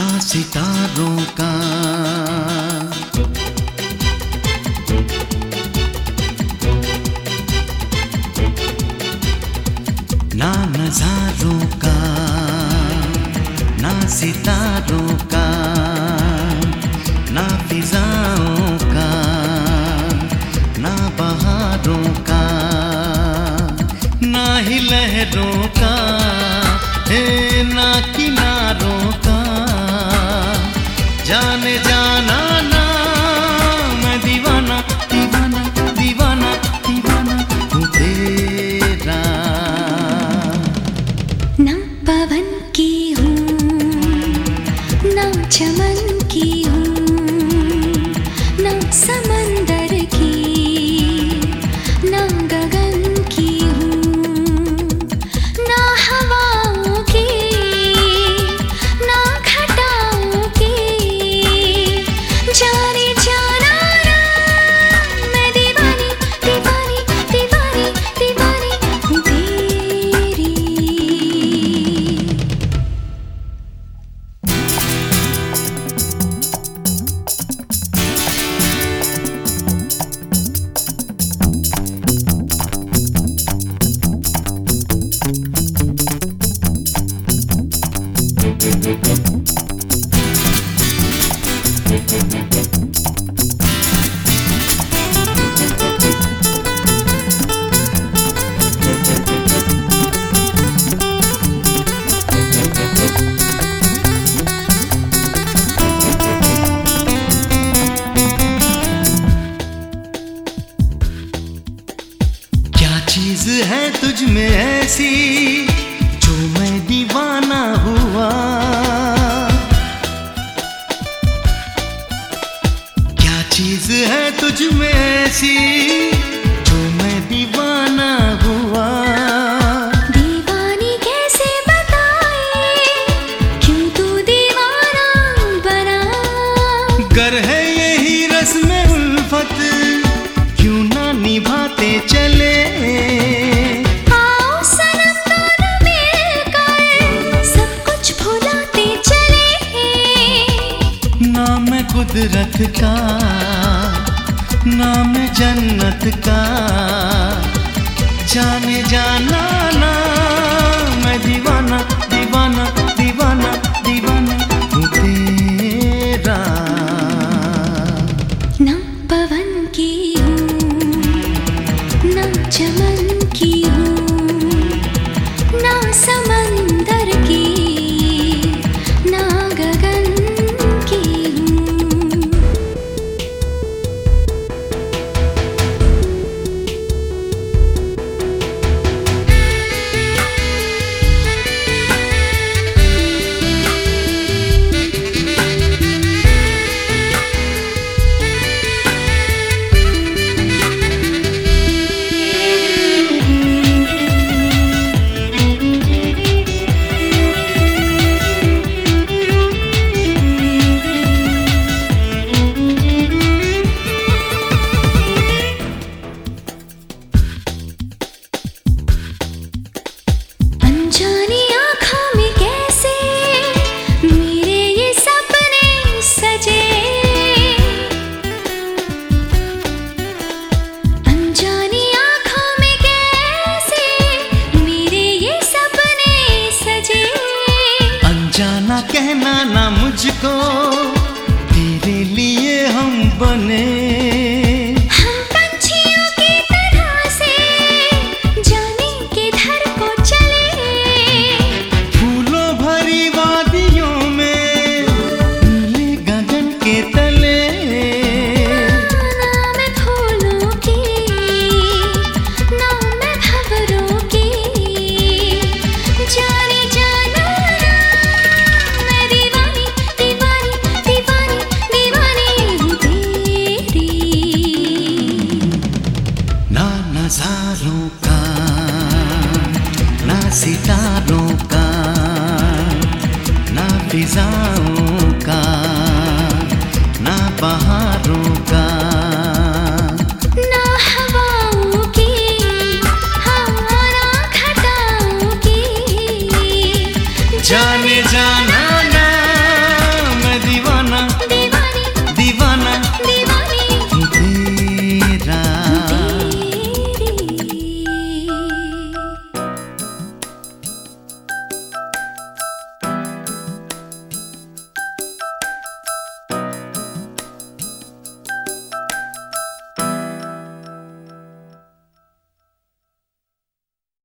ना सितारों का, ना नजारों का, ना सितारों का, ना फिजाओं का, ना बहारों का, ना ही लहरों का, ना किनारों का। जाने जाना ना मैं दीवाना दीवाना दीवाना दीवाना हूँ तेरा। ना पवन की हूँ ना चमन की हूँ, ना समंदर की ना गगन की हूँ, ना हवाओं की ना घटाओं की। जाने जाना ना मैं दीवानी दीवानी दीवानी दीवानी हूँ तेरी। क्या चीज है तुझ में ऐसी जो मैं दीवाना हुआ? क्या चीज है तुझ में ऐसी जो मैं दीवाना हुआ? दीवानी कैसे बताए क्यों तू दीवाना बना? गर है यही रस्म उल्फत क्यों ना निभाते चले? आओ सनम दोनों मिलकर सब कुछ भुलाते चले। ना मैं कुदरत का ना मैं जन्नत का, जाने जाना ना मैं दीवाना दीवाना दीवाना दीवाना हूँ तेरा। ना पवन की हूँ ना चमन की हूँ, ना समंदर की ना गगन की हूँ। अनजानी आँखों में कैसे मेरे ये सपने सजे, अनजानी आँखों में कैसे मेरे ये सपने सजे। अनजाना कहना ना मुझको तेरे लिए हम बने। हम पंछियों की तरह से जाने किधर को चले। फूलों भरी वादियों में नीले गगन के तले। ना मैं फूलों की ना मैं भंवरों की। जाने जाना मैं दीवानी दीवानी दीवानी दीवानी हूँ तेरी। ना नजारों का ना सितारों का, ना फिजाओं का ना बहारों